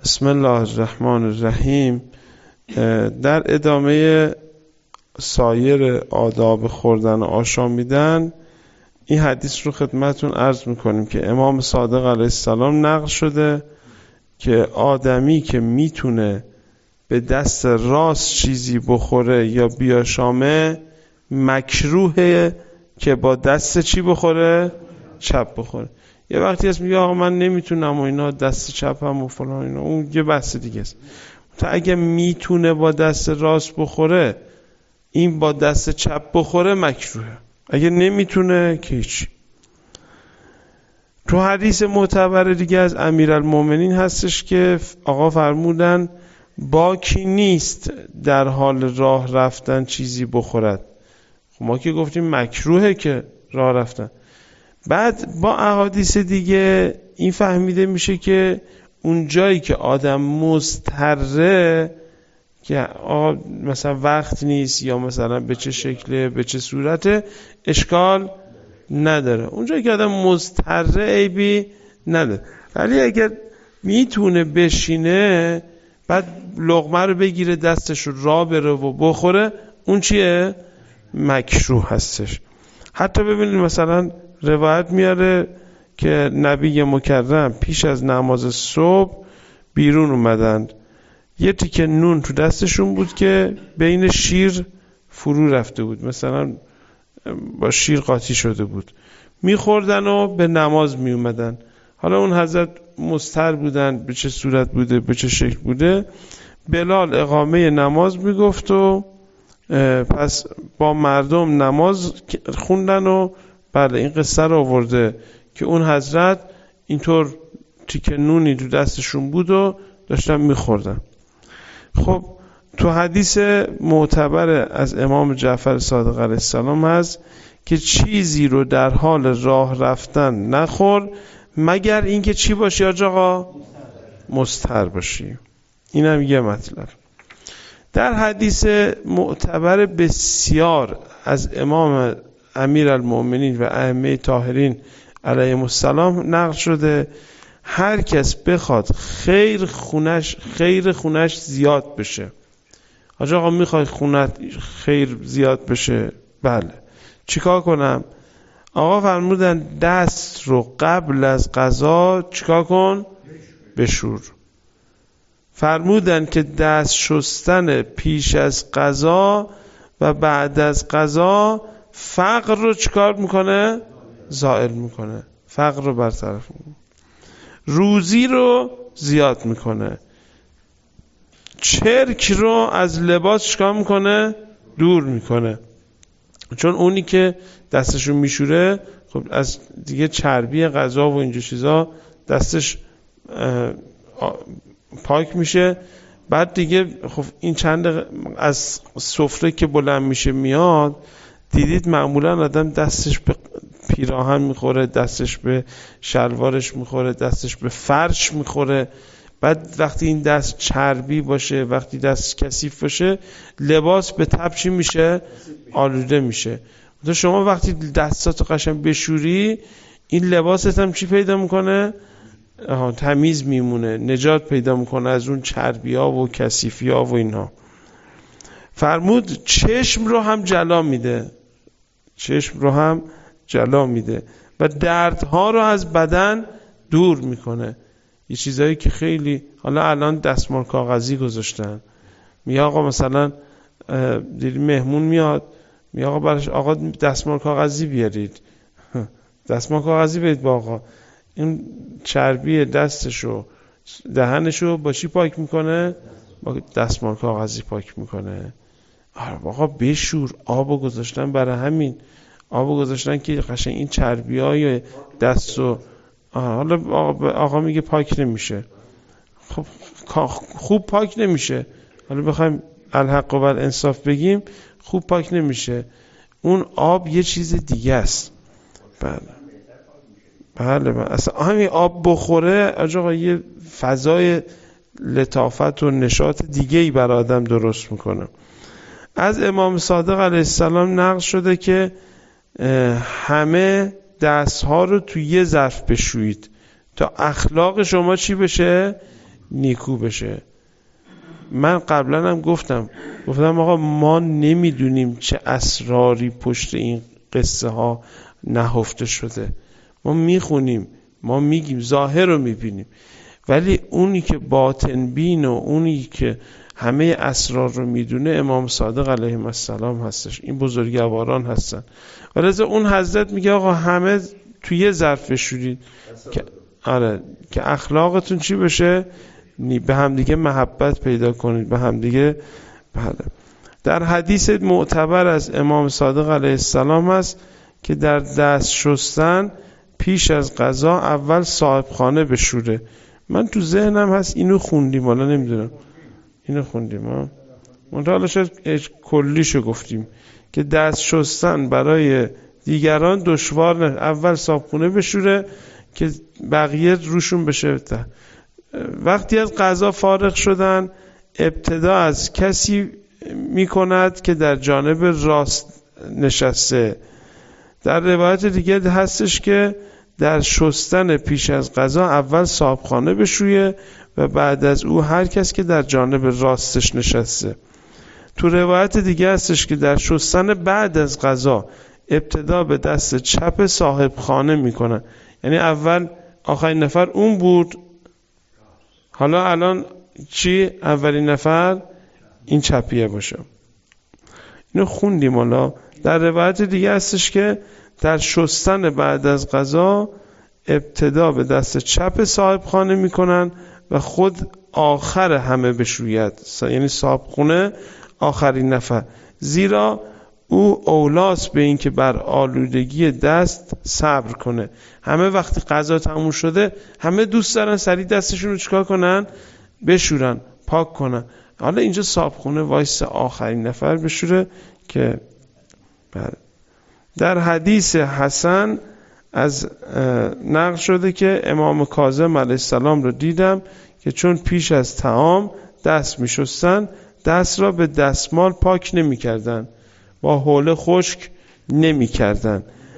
بسم الله الرحمن الرحیم. در ادامه سایر آداب خوردن و آشامیدن این حدیث رو خدمتون عرض میکنیم که امام صادق علیه السلام نقل شده که آدمی که میتونه به دست راست چیزی بخوره یا بیاشامه مکروهه که با دست چی بخوره؟ چپ بخوره. یه وقتی هست میگه آقا من نمیتونم و اینا، دست چپم و فلان اینا، اون یه بحث دیگه است. تا اگه میتونه با دست راست بخوره، این با دست چپ بخوره مکروهه. اگه نمیتونه که هیچ. تو حدیث معتبر دیگه از امیرالمومنین هستش که آقا فرمودن باکی نیست در حال راه رفتن چیزی بخورد. خب ما که گفتیم مکروهه که راه رفتن. بعد با احادیث دیگه این فهمیده میشه که اون جایی که آدم مضطره که مثلا وقت نیست یا مثلا به چه شکله به چه صورته اشکال نداره. اون جایی که آدم مضطره عیبی نداره. ولی اگر میتونه بشینه بعد لقمه رو بگیره دستش رو راه بره و بخوره، اون چیه؟ مکروه هستش. حتی ببینید مثلا روایت میاره که نبی مکرم پیش از نماز صبح بیرون اومدند، یه تیکه نون تو دستشون بود که بین شیر فرو رفته بود، مثلا با شیر قاطی شده بود، میخوردن و به نماز میومدن. حالا اون حضرت مضطر بودن، به چه صورت بوده به چه شکل بوده، بلال اقامه نماز میگفت و پس با مردم نماز خوندن و بله این قصه رو آورده که اون حضرت اینطور تیکه نونی تو دستشون بود و داشتن میخوردن. خب تو حدیث معتبر از امام جعفر صادق علیه السلام هست که چیزی رو در حال راه رفتن نخور مگر اینکه چی باشی آقا؟ مضطر باشی. اینم یه مطلب. در حدیث معتبر بسیار از امام امیرالمومنین و ائمه طاهرین علیهم السلام نقل شده هر کس بخواد خیر خونش زیاد بشه. آقا میخوای خونت خیر زیاد بشه؟ بله. چیکار کنم؟ آقا فرمودن دست رو قبل از غذا چیکار کن؟ بشور. فرمودن که دست شستن پیش از غذا و بعد از غذا فقر رو چیکار میکنه؟ زائل میکنه. فقر رو برطرف میکنه. روزی رو زیاد میکنه. چرک رو از لباس چیکار میکنه؟ دور میکنه. چون اونی که دستشو میشوره خب از دیگه چربی غذا و اینجور چیزا دستش پاک میشه. بعد دیگه خب این چند از سفره که بلند میشه میاد، دیدید معمولا آدم دستش به پیراهن میخوره، دستش به شلوارش میخوره، دستش به فرش میخوره. بعد وقتی این دست چربی باشه، وقتی دست کثیف باشه، لباس به تب چی میشه؟ آلوده میشه. تو شما وقتی دستاتو قشنگ بشوری، این لباست هم چی پیدا میکنه؟ تمیز میمونه، نجات پیدا میکنه از اون چربی ها و کثیفی ها و اینها. فرمود چشم رو هم جلا میده. چشم رو هم جلا میده و دردها رو از بدن دور میکنه. یه چیزایی که خیلی حالا الان دستمال کاغذی گذاشتن. میگه آقا مثلا دیدی مهمون میاد، میگه آقا براش آقا دستمال کاغذی بیارید. دستمال کاغذی برید با آقا. این چربی دستشو دهنشو با چی پاک میکنه؟ با دستمال کاغذی پاک میکنه. آقا بشور. آبو گذاشتن برای همین. آبو گذاشتن که قشنگ این چربیای دستو حالا آقا میگه پاک نمیشه. خب خوب پاک نمیشه. حالا بخوایم الحق و بالانصاف بگیم خوب پاک نمیشه. اون آب یه چیز دیگه است. بله اصلا همین آب بخوره آقا یه فضای لطافت و نشاط دیگه ای برای آدم درست میکنه. از امام صادق علیه السلام نقل شده که همه دستها رو توی یه ظرف بشویید تا اخلاق شما چی بشه؟ نیکو بشه. من قبلا هم گفتم آقا ما نمیدونیم چه اسراری پشت این قصه ها نهفته شده. ما میخونیم، ما میگیم، ظاهر رو میبینیم، ولی اونی که باطن بین و اونی که همه اسرار رو میدونه امام صادق علیه السلام هستش. این بزرگواران هستن. ولی اون حضرت میگه آقا همه توی یه ظرف بشورید که آره که اخلاقتون چی بشه؟ به همدیگه محبت پیدا کنید، به همدیگه. بله. در حدیث معتبر از امام صادق علیه السلام هست که در دست شستن پیش از غذا اول صاحب خانه بشوره. من تو ذهنم هست اینو خوندیم، حالا نمیدونم اینو خوندیم ها، منطقه شاید کلیشو گفتیم که دست شستن برای دیگران دشوار نه، اول صابخونه بشوره که بقیه روشون بشه. وقتی از غذا فارغ شدن ابتدا از کسی میکند که در جانب راست نشسته. در روایت دیگه هستش که در شستن پیش از غذا اول صابخانه بشویه و بعد از او هر کس که در جانب راستش نشسته. تو روایت دیگه هستش که در شستن بعد از غذا ابتدا به دست چپ صاحب خانه میکنن، یعنی اول آخرین نفر اون بود، حالا الان چی؟ اولین نفر این چپیه باشه. اینو خوندیم. حالا در روایت دیگه هستش که در شستن بعد از غذا ابتدا به دست چپ صاحب خانه میکنن و خود آخر همه بشوید، یعنی صاحب خونه آخرین نفر، زیرا او اولاست به این که بر آلودگی دست صبر کنه. همه وقتی غذا تموم شده همه دوست دارن سریع دستشون رو چیکار کنن؟ بشورن، پاک کنن. حالا اینجا صاحب خونه وایس آخرین نفر بشوره که بله. در حدیث حسن از نقل شده که امام کاظم علیه السلام رو دیدم که چون پیش از طعام دست می شستن دست را به دستمال پاک نمی کردن، با حوله خشک نمی کردن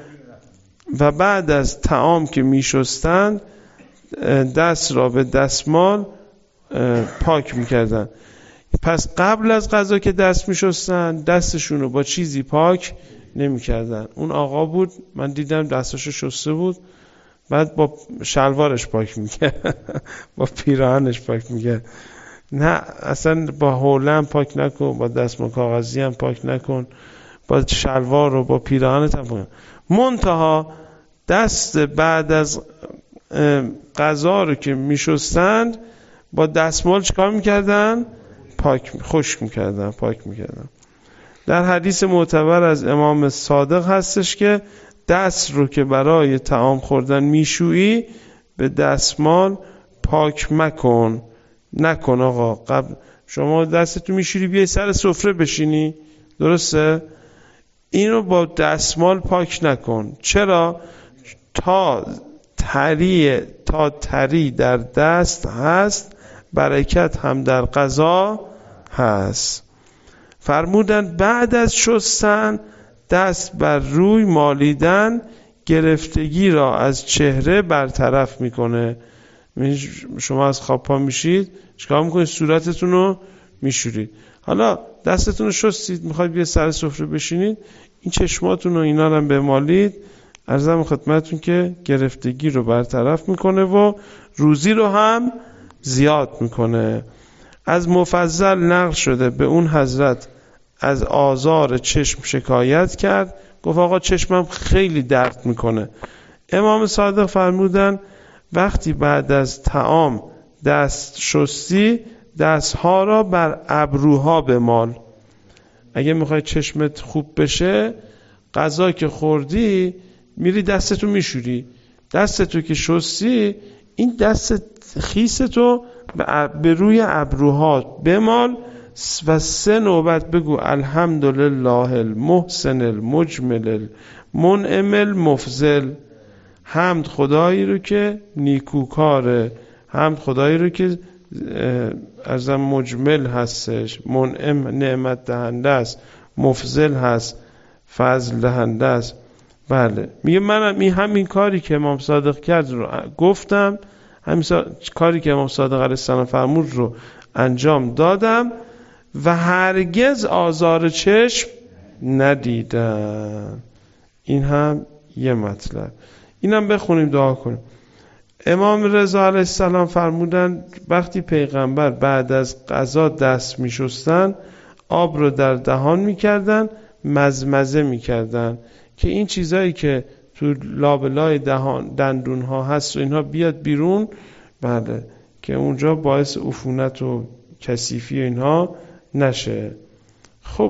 و بعد از طعام که می شستن دست را به دستمال پاک می کردن. پس قبل از غذا که دست می شستن دستشون رو با چیزی پاک نمی کردن. اون آقا بود من دیدم دستاشو شسته بود، بعد با شلوارش پاک می کرد با پیراهنش پاک می کرد. نه اصلا با حوله هم پاک نکن، با دستمال کاغذی هم پاک نکن، با شلوار رو با پیراهنت هم پاک. منتها دست بعد از غذا رو که می شستند با دستمال چیکار میکردن؟ خشک میکردن، پاک میکردن. در حدیث معتبر از امام صادق هستش که دست رو که برای طعام خوردن میشویی به دستمال پاک مکن. نکن آقا، قبل شما دستتو میشوری بیای سر سفره بشینی، درسته؟ اینو با دستمال پاک نکن. چرا؟ تا تری در دست هست برکت هم در غذا هست. فرمودن بعد از شستن دست بر روی مالیدن گرفتگی را از چهره برطرف میکنه. شما از خواب پا میشید چیکار میکنید؟ صورتتون رو میشورید. حالا دستتون رو شستید میخواید بیا سر سفره بشینید، این چشماتون رو اینا رو بمالید. عرضم خدمتتون که گرفتگی رو برطرف میکنه و روزی رو هم زیاد میکنه. از مفضل نقل شده به اون حضرت از آزار چشم شکایت کرد، گفت آقا چشمم خیلی درد میکنه. امام صادق فرمودن وقتی بعد از طعام دست شستی دستها را بر ابروها بمال. اگه میخوای چشمت خوب بشه غذا که خوردی میری دستتو میشوری، دستتو که شستی این دست خیستو به روی ابروها بمال و 3 نوبت بگو الحمدلله المحسن المجمل المنعم المفضل. حمد خدایی رو که نیکوکاره، حمد خدایی رو که از مجمل هستش، منعم نعمت دهنده است، مفضل هست فضل دهنده است. بله میگه منم این همین کاری که امام صادق کرد رو گفتم، همین کاری که امام صادق علیه السلام فرمود رو انجام دادم و هرگز آزار چشم ندیدم. این هم یه مطلب. اینم بخونیم دعا کنیم. امام رضا علیه السلام فرمودن وقتی پیغمبر بعد از غذا دست می شستن آب رو در دهان می کردن، مزمزه می کردن که این چیزایی که تو لابلای دهان دندون ها هست و اینها بیاد بیرون، بله، که اونجا باعث عفونت و کثیفی اینها نشه. خب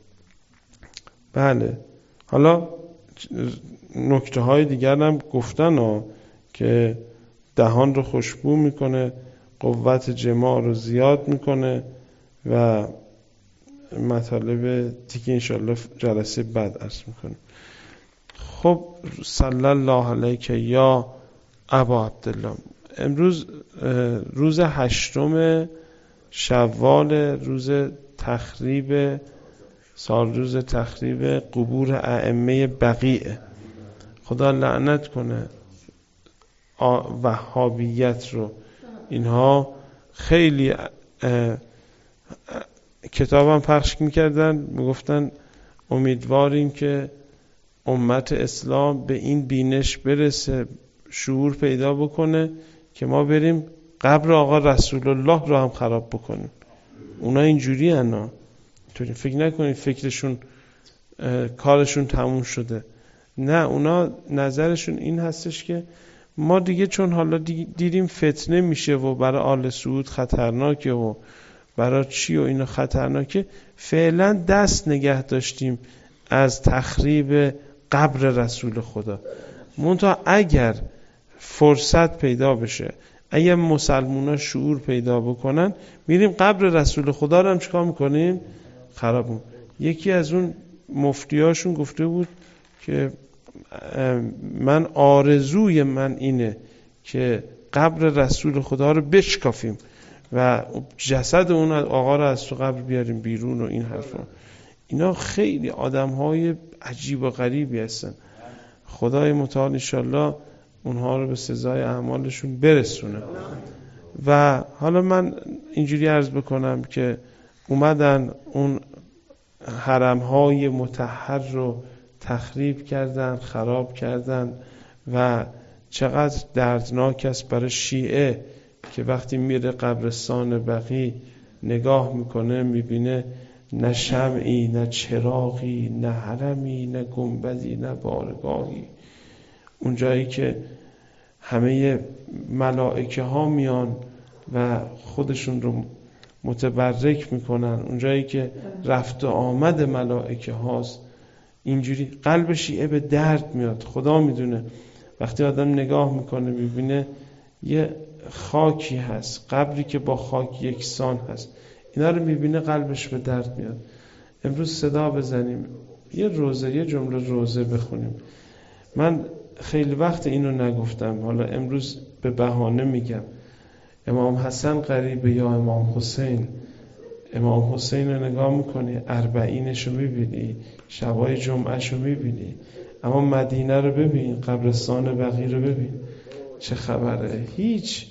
بله، حالا نکته های دیگر هم گفتن که دهان رو خوشبو میکنه، قوت جماع رو زیاد میکنه و مطالب دیگه انشالله جلسه بعد عرض میکنیم. خب صلی الله علیک یا ابا عبدالله. امروز روز 8 شوال، روز تخریب روز تخریب قبور ائمه بقیع. خدا لعنت کنه وهابیت رو. اینها خیلی کتابم پخش میکردن، میگفتن امیدواریم که امت اسلام به این بینش برسه، شعور پیدا بکنه که ما بریم قبر آقا رسول الله رو هم خراب بکنیم. اونا اینجوری هستن، فکر نکنید فکرشون کارشون تموم شده. نه، اونا نظرشون این هستش که ما دیگه چون حالا دیدیم فتنه میشه و برای آل سعود خطرناکه و برای چی و اینا خطرناکه، فعلا دست نگه داشتیم از تخریب قبر رسول خدا. منتها اگر فرصت پیدا بشه، اگر مسلمونا شعور پیدا بکنن، میریم قبر رسول خدا رو هم چیکار میکنیم؟ خرابون. یکی از اون مفتیاشون گفته بود که من آرزوی من اینه که قبر رسول خدا رو بشکافیم و جسد اون آقا رو از تو قبر بیاریم بیرون و این حرفا. اینا خیلی آدم‌های عجیب و غریبی هستن. خدای متعال انشالله اونها رو به سزای اعمالشون برسونه. و حالا من اینجوری عرض بکنم که اومدن اون حرم‌های مطهر رو تخریب کردن، خراب کردن و چقدر دردناک است برای شیعه که وقتی میره قبرستان بقیع نگاه میکنه، میبینه نه شمعی، نه چراغی، نه حرمی، نه گنبدی، نه بارگاهی. اون جایی که همه ملائکه ها میان و خودشون رو متبرک میکنن، اون جایی که رفت و آمد ملائکه هاست. اینجوری قلب شیعه به درد میاد. خدا میدونه وقتی آدم نگاه میکنه میبینه یه خاکی هست، قبری که با خاک یکسان هست، اینا رو میبینه قلبش به درد میاد. امروز صدا بزنیم، یه جمله روزه بخونیم. من خیلی وقت اینو نگفتم، حالا امروز به بهانه میگم. امام حسن قریبه یا امام حسین؟ امام حسین رو نگاه میکنی، 40 میبینی، شبای جمعه میبینی، اما مدینه رو ببین، قبرستان بقیع رو ببین، چه خبره؟ هیچ،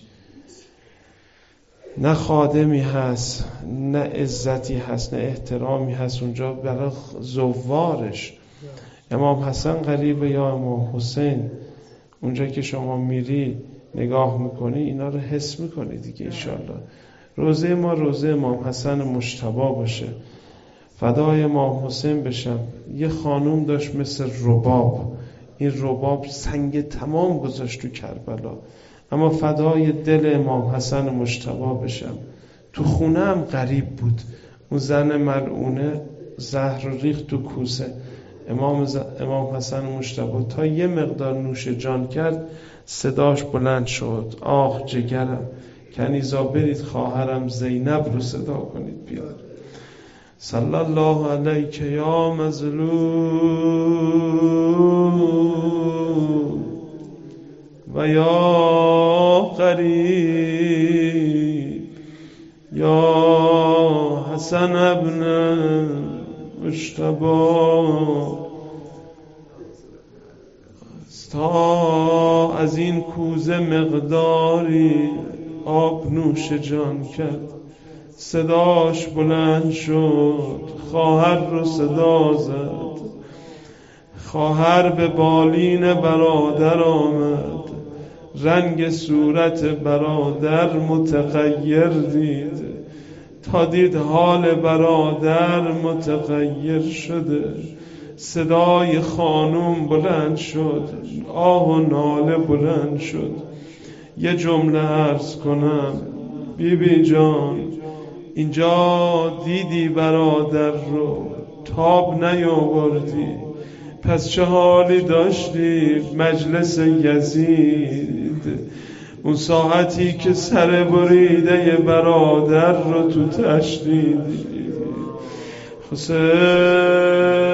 نه خادمی هست، نه عزتی هست، نه احترامی هست اونجا برای زوارش. امام حسن قریبه یا امام حسین؟ اونجا که شما میری نگاه میکنی اینا رو حس میکنی دیگه. انشالله روزه ما روزه امام حسن مجتبی باشه، فدای امام حسین بشم. یه خانوم داشت مثل رباب، این رباب سنگ تمام گذاشت تو کربلا، اما فدای دل امام حسن مجتبی بشم. تو خونه هم غریب بود، اون زن ملعونه زهر ریخت تو کوسه. امام حسن مجتبی تا یه مقدار نوش جان کرد، صداش بلند شد، آه جگرم، کنیزا برید خواهرم زینب رو صدا کنید بیاد. صلی الله علیک یا مظلوم و یا قریب یا حسن ابن مجتبی، تا از این کوزه مقداری آب نوش جان کرد. صداش بلند شد، خواهر رو صدا زد. خواهر به بالین برادر آمد، رنگ صورت برادر متغیر دید. تا دید حال برادر متغیر شده، صدای خانم بلند شد، آه و ناله بلند شد. یه جمله عرض کنم، بیبی جان اینجا دیدی برادر رو، تاب نیاوردی، پس چه حالی داشتی مجلس یزید؟ اون ساعتی که سر بریده برادر رو تو تشت دیدی. حسین